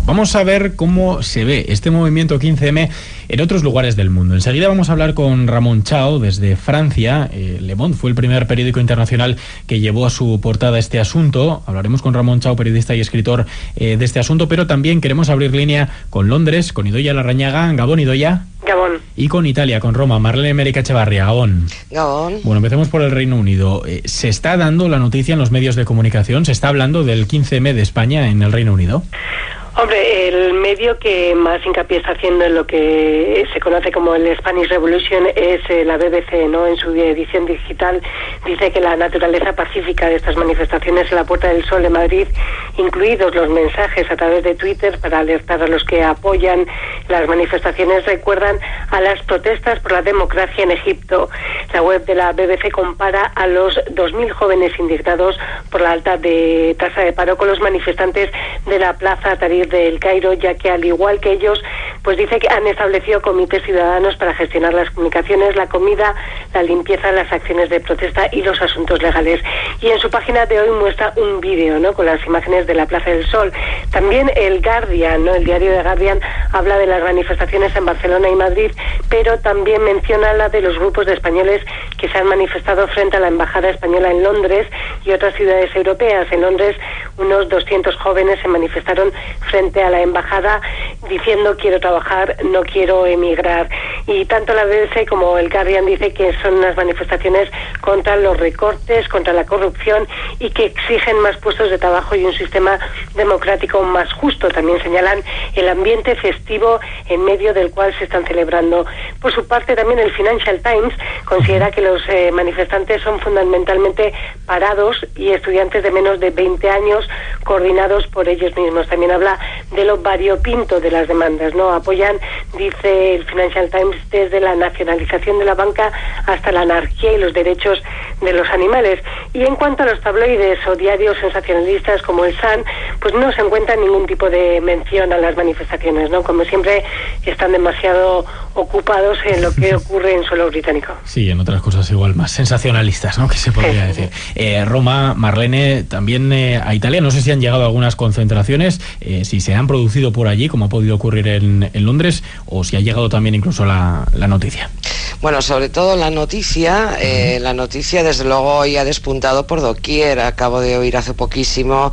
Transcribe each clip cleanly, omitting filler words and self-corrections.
Vamos a ver cómo se ve este movimiento 15M en otros lugares del mundo. Enseguida vamos a hablar con Ramón Chao desde Francia. Le Monde fue el primer periódico internacional que llevó a su portada este asunto. Hablaremos con Ramón Chao, periodista y escritor de este asunto, pero también queremos abrir línea con Londres, con Idoia Larrañaga. Gabón, Idoia. Gabón. Y con Italia, con Roma, Marlene Mérica Echevarría. Gabón. Gabón. Bueno, empecemos por el Reino Unido. ¿Se está dando la noticia en los medios de comunicación? ¿Se está hablando del 15M de España en el Reino Unido? Hombre, el medio que más hincapié está haciendo en lo que se conoce como el Spanish Revolution es la BBC, ¿no? En su edición digital dice que la naturaleza pacífica de estas manifestaciones en la Puerta del Sol de Madrid, incluidos los mensajes a través de Twitter para alertar a los que apoyan las manifestaciones, recuerdan a las protestas por la democracia en Egipto. La web de la BBC compara a los 2.000 jóvenes indignados por la alta tasa de paro con los manifestantes de la Plaza Tahrir del Cairo, ya que al igual que ellos, pues dice que han establecido comités ciudadanos para gestionar las comunicaciones, la comida, la limpieza, las acciones de protesta y los asuntos legales. Y en su página de hoy muestra un vídeo, ¿no?, con las imágenes de la Plaza del Sol. También el Guardian, ¿no?, el diario The Guardian, habla de las manifestaciones en Barcelona y Madrid, pero también menciona la de los grupos de españoles que se han manifestado frente a la Embajada Española en Londres y otras ciudades europeas. En Londres, unos 200 jóvenes se manifestaron frente a la embajada diciendo quiero trabajar, no quiero emigrar. Y tanto la BBC como el Guardian dice que son unas manifestaciones contra los recortes, contra la corrupción y que exigen más puestos de trabajo y un sistema democrático más justo. También señalan el ambiente festivo en medio del cual se están celebrando. Por su parte, también el Financial Times considera que los manifestantes son fundamentalmente parados y estudiantes de menos de 20 años coordinados por ellos mismos. También habla de lo variopinto de las demandas, ¿no? Apoyan, dice el Financial Times, desde la nacionalización de la banca hasta la anarquía y los derechos de los animales. Y en cuanto a los tabloides o diarios sensacionalistas como el Sun, pues no se encuentra ningún tipo de mención a las manifestaciones, ¿no? Como siempre, están demasiado ocupados en lo que ocurre en suelo británico. Sí, en otras cosas igual más sensacionalistas, ¿no?, que se podría decir. Roma, Marlene, también a Italia, no sé si han llegado algunas concentraciones, si se han producido por allí, como ha podido ocurrir en Londres, o si ha llegado también incluso la noticia. Bueno, sobre todo la noticia desde luego hoy ha despuntado por doquier. Acabo de oír hace poquísimo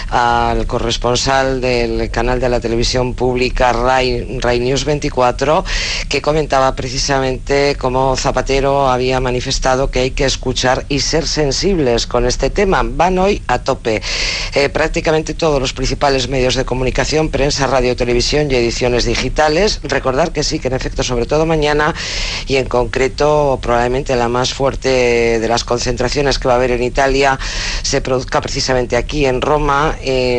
al corresponsal del canal de la televisión pública Rai News 24, que comentaba precisamente cómo Zapatero había manifestado que hay que escuchar y ser sensibles con este tema. Van hoy a tope. Prácticamente todos los principales medios de comunicación, prensa, radio, televisión y ediciones digitales. Recordar que sí, que en efecto, sobre todo mañana, y en concreto probablemente la más fuerte de las concentraciones que va a haber en Italia se produzca precisamente aquí en Roma,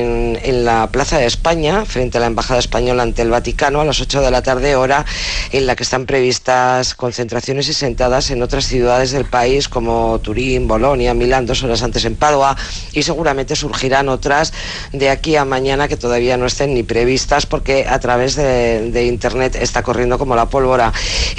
en la Plaza de España, frente a la Embajada Española ante el Vaticano, a las 8 de la tarde, hora en la que están previstas concentraciones y sentadas en otras ciudades del país como Turín, Bolonia, Milán, 2 horas antes en Padua, y seguramente surgirán otras de aquí a mañana que todavía no estén ni previstas porque a través de internet está corriendo como la pólvora.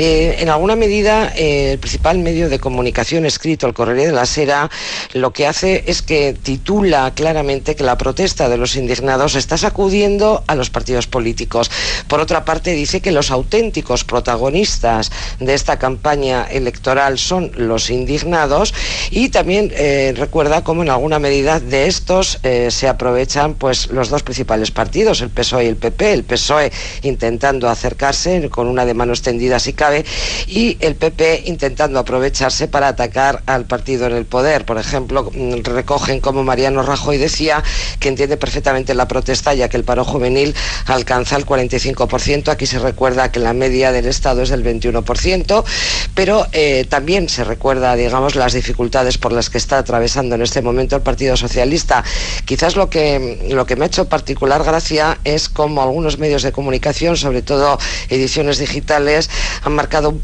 En alguna medida el principal medio de comunicación escrito, el Corriere della Sera, lo que hace es que titula claramente que la protesta de los indignados está sacudiendo a los partidos políticos. Por otra parte, dice que los auténticos protagonistas de esta campaña electoral son los indignados, y también recuerda cómo en alguna medida de estos se aprovechan pues los dos principales partidos, el PSOE y el PP. El PSOE intentando acercarse con una de mano extendida si cabe, y el PP intentando aprovecharse para atacar al partido en el poder. Por ejemplo, recogen como Mariano Rajoy decía que entiende perfectamente la protesta, ya que el paro juvenil alcanza el 45%. Aquí se recuerda que la media del Estado es del 21%, pero también se recuerda, digamos, las dificultades por las que está atravesando en este momento el Partido Socialista. Quizás lo que me ha hecho particular gracia es cómo algunos medios de comunicación, sobre todo ediciones digitales, han marcado un poco la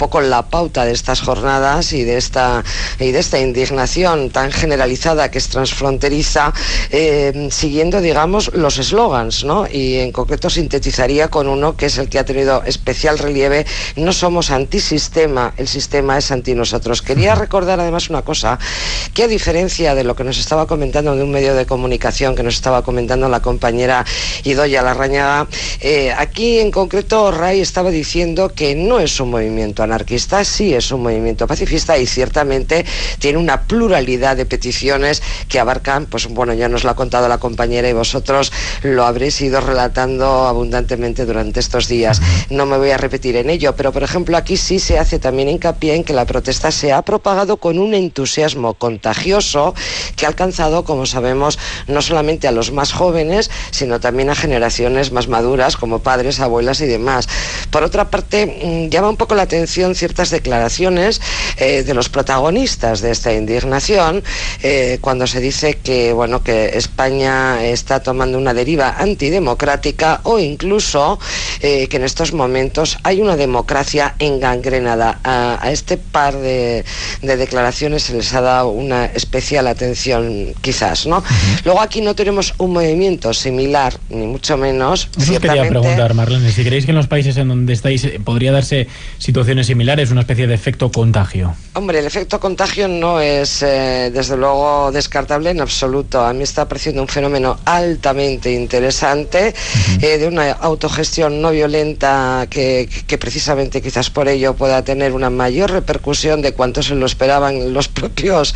la pauta de estas jornadas y de esta indignación tan generalizada que es transfronteriza, siguiendo, digamos, los eslogans, ¿no? Y en concreto sintetizaría con uno que es el que ha tenido especial relieve: no somos antisistema, el sistema es anti nosotros. Quería recordar además una cosa, que a diferencia de lo que nos estaba comentando de un medio de comunicación, que nos estaba comentando la compañera Idoia Larrañaga, aquí en concreto Ray estaba diciendo que no es un movimiento anarquista, sí es un movimiento pacifista, y ciertamente tiene una pluralidad de peticiones que abarcan, pues bueno, ya nos lo ha contado la compañera y vosotros lo habréis ido relatando abundantemente durante estos días. No me voy a repetir en ello, pero por ejemplo aquí sí se hace también hincapié en que la protesta se ha propagado con un entusiasmo contagioso que ha alcanzado, como sabemos, no solamente a los más jóvenes, sino también a generaciones más maduras como padres, abuelas y demás. Por otra parte, llama un poco la atención ciertas declaraciones de los protagonistas de esta indignación, cuando se dice que, bueno, que España está tomando una deriva antidemocrática, o incluso que en estos momentos hay una democracia engangrenada. A este par de declaraciones se les ha dado una especial atención, quizás, ¿no? Luego aquí no tenemos un movimiento similar, ni mucho menos. Eso os quería preguntar, Marlene, si creéis que en los países en donde estáis podría darse situaciones similares, una especie de efecto contagio. Hombre, el efecto contagio no es, desde luego, descartable en absoluto. A mí está pareciendo un fenómeno altamente interesante, de una autogestión no violenta que precisamente quizás por ello pueda tener una mayor repercusión de cuanto se lo esperaban los propios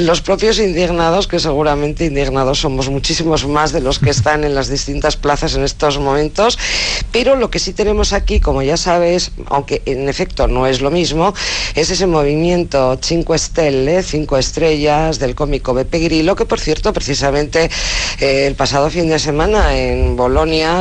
indignados, que seguramente indignados somos muchísimos más de los que están en las distintas plazas en estos momentos. Pero lo que sí tenemos aquí, como ya sabes, aunque en efecto no es lo mismo, es ese movimiento 5 Stelle, 5 estrellas, del cómico Beppe Grillo, que por cierto precisamente el pasado fin de semana en Bolonia,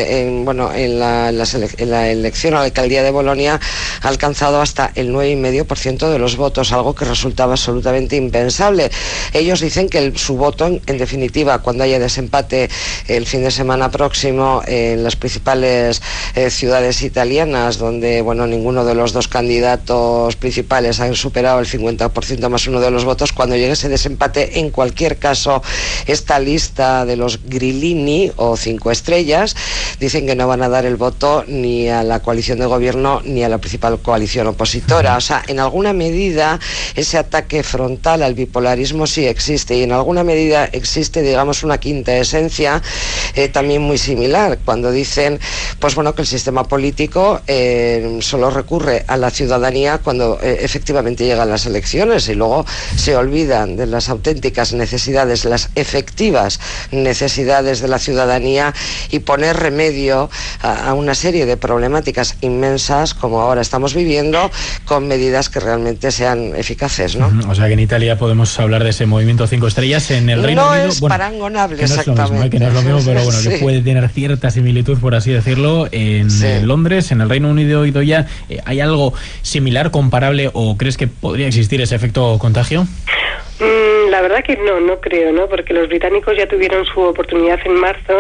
en la elección a la alcaldía de Bolonia, ha alcanzado hasta el 9,5% de los votos, algo que resultaba absolutamente impensable. Ellos dicen que su voto, en definitiva, cuando haya desempate el fin de semana próximo en las principales ciudades italianas, donde, bueno, ninguno de los dos candidatos principales han superado el 50% más uno de los votos, cuando llegue ese desempate, en cualquier caso, esta lista de los grillini o 5 estrellas dicen que no van a dar el voto ni a la coalición de gobierno ni a la principal coalición opositora. O sea, en alguna medida ese ataque frontal al bipolarismo sí existe, y en alguna medida existe, digamos, una quinta esencia también muy similar, cuando dicen, pues bueno, que el sistema político solo recurre a la ciudadanía cuando efectivamente llegan las elecciones, y luego se olvidan de las auténticas necesidades, las efectivas necesidades de la ciudadanía, y poner remedio a una serie de problemáticas inmensas como ahora estamos viviendo, con medidas que realmente sean eficaces, ¿no? O sea que en Italia podemos hablar de ese movimiento 5 estrellas. En el Reino Unido... No es parangonable, que no exactamente. Es lo mismo, que no es lo mismo, pero bueno, que puede tener cierta similitud, por así decirlo. En Londres, en el Reino Unido, Idoia, ¿hay algo similar, comparable, o crees que podría existir ese efecto contagio? La verdad que no creo, ¿no? Porque los británicos ya tuvieron su oportunidad en marzo,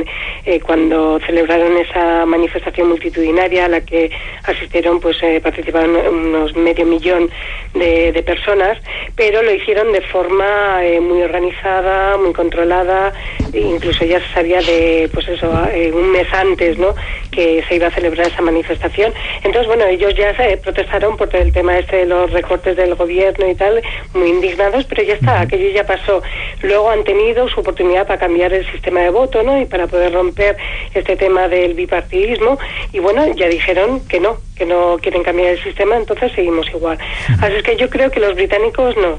cuando celebraron esa manifestación multitudinaria a la que asistieron, pues participaron unos 500,000 de personas, pero lo hicieron de forma muy organizada, muy controlada. Incluso ya se sabía de, pues eso, un mes antes, ¿no?, que se iba a celebrar esa manifestación. Entonces, bueno, ellos ya protestaron por el tema de los recortes del gobierno y tal, muy indignados, pero ya está, aquello ya pasó. Luego han tenido su oportunidad para cambiar el sistema de voto, ¿no?, y para poder romper este tema del bipartidismo, y bueno, ya dijeron que no quieren cambiar el sistema, entonces seguimos igual. Así es que yo creo que los británicos no.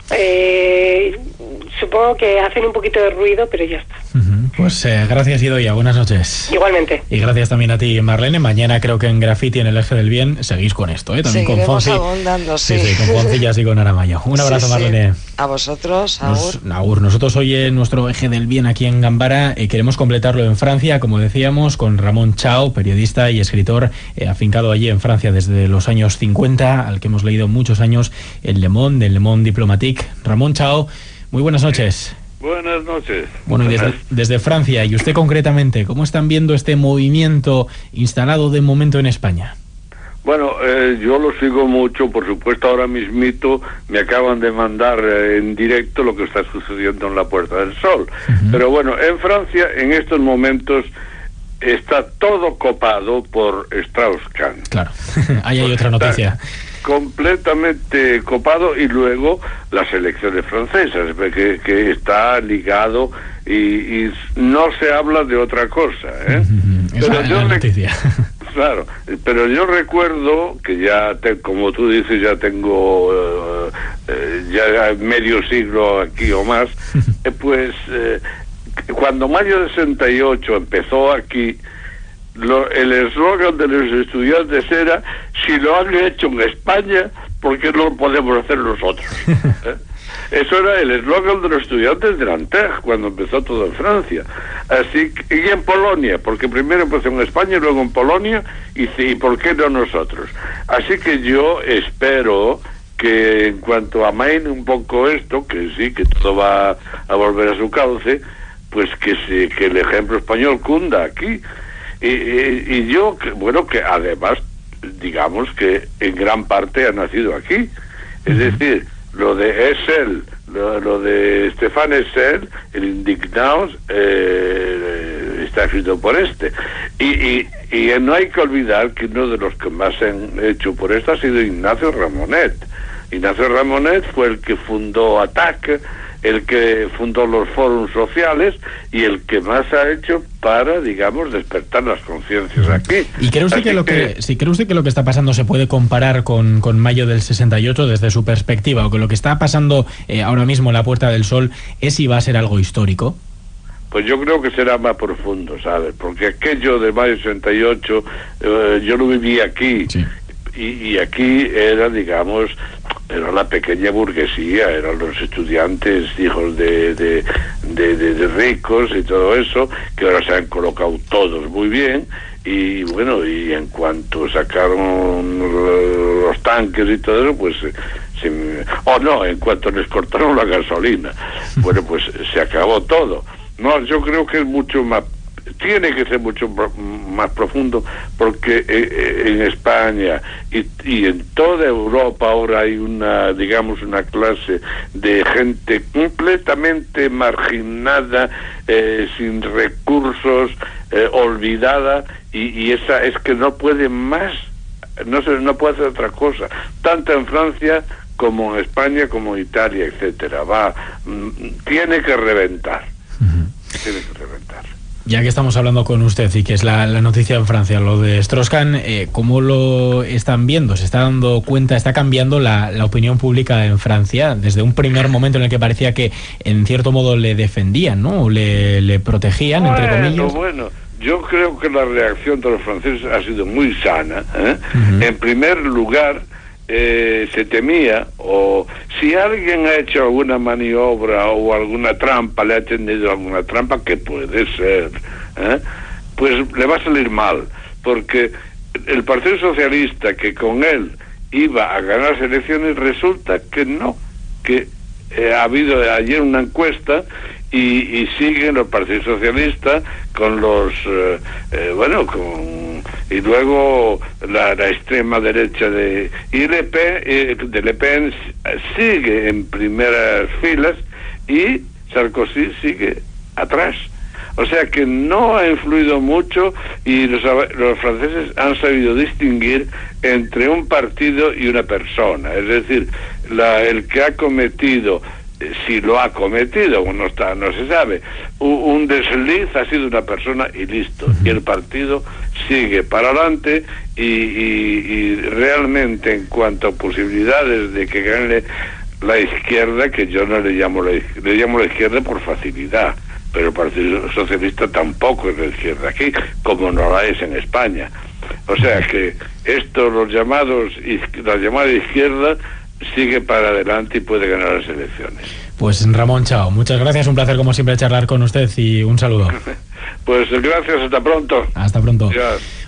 Supongo que hacen un poquito de ruido, pero ya está. Pues gracias, Idoia, buenas noches. Igualmente. Y gracias también a ti, Marlene. Mañana creo que en Graffiti, en el Eje del Bien, seguís con esto, también seguiremos con Fonsi. Abundando, sí. Sí, con Foncillas y con Aramayo. Un abrazo, Marlene. A vosotros, Agur. Agur. Nosotros hoy en nuestro Eje del Bien aquí en Gambara queremos completarlo en Francia, como decíamos, con Ramón Chao, periodista y escritor afincado allí en Francia desde los años 50, al que hemos leído muchos años en Le Monde, en Le Monde Diplomatique. Ramón Chao, muy buenas noches. Buenas noches. Bueno, y desde Francia, y usted concretamente, ¿cómo están viendo este movimiento instalado de momento en España? Bueno, yo lo sigo mucho, por supuesto. Ahora mismito me acaban de mandar en directo lo que está sucediendo en la Puerta del Sol. Pero bueno, en Francia en estos momentos está todo copado por Strauss-Kahn. Claro, ahí hay otra noticia. Completamente copado, y luego las elecciones francesas, que está ligado y no se habla de otra cosa, ¿eh? Pero yo noticia. Claro, pero yo recuerdo que ya, como tú dices, ya tengo ya medio siglo aquí o más, cuando mayo de 68 empezó aquí, el eslogan de los estudiantes era: si lo han hecho en España, ¿por qué no lo podemos hacer nosotros? Eso era el eslogan de los estudiantes de Nanterre cuando empezó todo en Francia. Así que, y en Polonia, porque primero empezó en España y luego en Polonia, y ¿por qué no nosotros? Así que yo espero que en cuanto amaine un poco esto, que sí, que todo va a volver a su cauce, pues que el ejemplo español cunda aquí. Y yo, que además, digamos que en gran parte ha nacido aquí. Es decir, lo de Essel, lo de Stéphane Essel, el Indignados, está escrito por este. Y no hay que olvidar que uno de los que más han hecho por esto ha sido Ignacio Ramonet. Ignacio Ramonet fue el que fundó ATTAC, el que fundó los fórums sociales y el que más ha hecho para, digamos, despertar las conciencias aquí. ¿Y cree usted cree usted que lo que está pasando se puede comparar con mayo del 68 desde su perspectiva, o que lo que está pasando ahora mismo en la Puerta del Sol es y va a ser algo histórico? Pues yo creo que será más profundo, ¿sabes? Porque aquello de mayo del 68 yo lo viví aquí. Sí. Y aquí era, digamos, era la pequeña burguesía, eran los estudiantes hijos de ricos y todo eso, que ahora se han colocado todos muy bien, y bueno, y en cuanto sacaron los tanques y todo eso, pues en cuanto les cortaron la gasolina, bueno, pues se acabó todo. No, yo creo que es mucho más, tiene que ser mucho más profundo, porque en España y en toda Europa ahora hay una clase de gente completamente marginada, sin recursos, olvidada, y esa es que no puede más, no puede hacer otra cosa, tanto en Francia como en España, como en Italia, etcétera. Tiene que reventar. Tiene que reventar. Ya que estamos hablando con usted y que es la noticia en Francia, lo de Strauss-Kahn, ¿cómo lo están viendo? ¿Se está dando cuenta, está cambiando la opinión pública en Francia desde un primer momento en el que parecía que en cierto modo le defendían, ¿no? O le protegían, entre comillas? Bueno, yo creo que la reacción de los franceses ha sido muy sana, ¿eh? En primer lugar, se temía, o si alguien ha hecho alguna maniobra o alguna trampa, le ha tendido alguna trampa, que puede ser, pues le va a salir mal, porque el Partido Socialista, que con él iba a ganar las elecciones, resulta que no, que ha habido ayer una encuesta y siguen los Partidos Socialistas con los y luego la extrema derecha de Le Pen sigue en primeras filas y Sarkozy sigue atrás. O sea que no ha influido mucho, y los franceses han sabido distinguir entre un partido y una persona. Es decir, el que ha cometido, si lo ha cometido, no se sabe, un desliz, ha sido una persona y listo. Y el partido sigue para adelante, y realmente en cuanto a posibilidades de que gane la izquierda, que yo no le llamo la izquierda por facilidad, pero el Partido Socialista tampoco es la izquierda aquí, como no la es en España. O sea que la llamada izquierda sigue para adelante y puede ganar las elecciones. Pues Ramón Chao, muchas gracias, un placer como siempre charlar con usted y un saludo. Pues gracias, hasta pronto. Hasta pronto. Gracias.